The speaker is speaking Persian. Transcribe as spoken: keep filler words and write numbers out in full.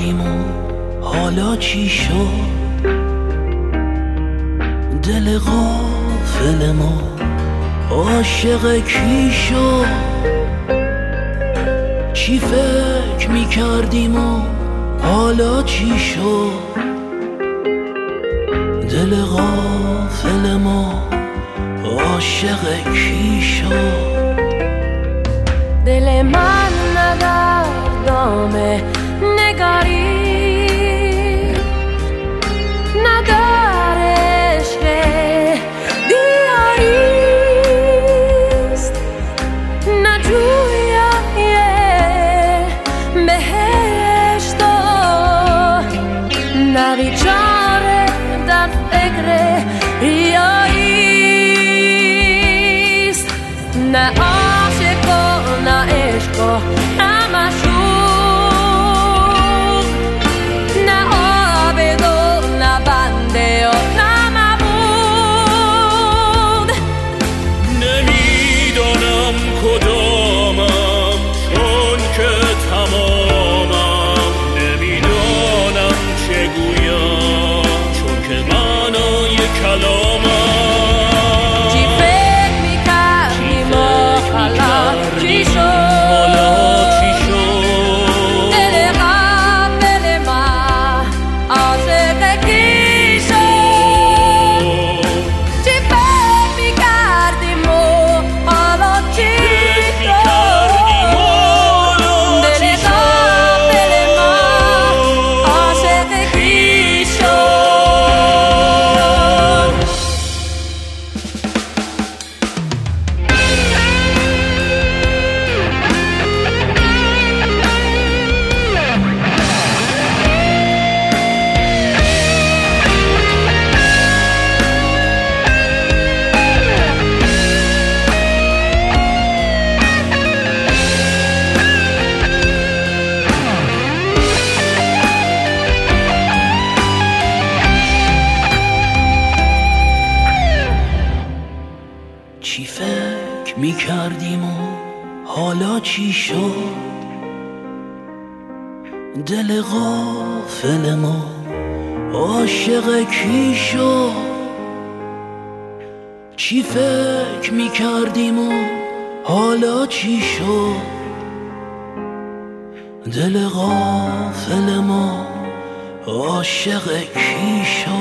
میکردیم و حالا چی شد؟ دل غافل ما عاشق کی شد؟ چی فکر میکردیم و حالا چی شد؟ دل غافل ما عاشق کی شد؟ دل من ندار دامه نگاری ندار عشق دیاریست نه جویای بهشت نه بیچاره در فکر ریاییست نه عاشق و نه عشق و نه مشوق نه عابد و نه بنده و نه معبود نمیدانم کدامم چون که تمامم نمیدانم چه گویم چون که معنای کلامم چی فکر میکردیم و حالا چی شد؟ چی فکر میکردیم و حالا چی شد؟ دل غافل ما عاشق کی شد؟ چی فکر میکردیم و حالا چی شد؟ دل غافل ما عاشق کی شد؟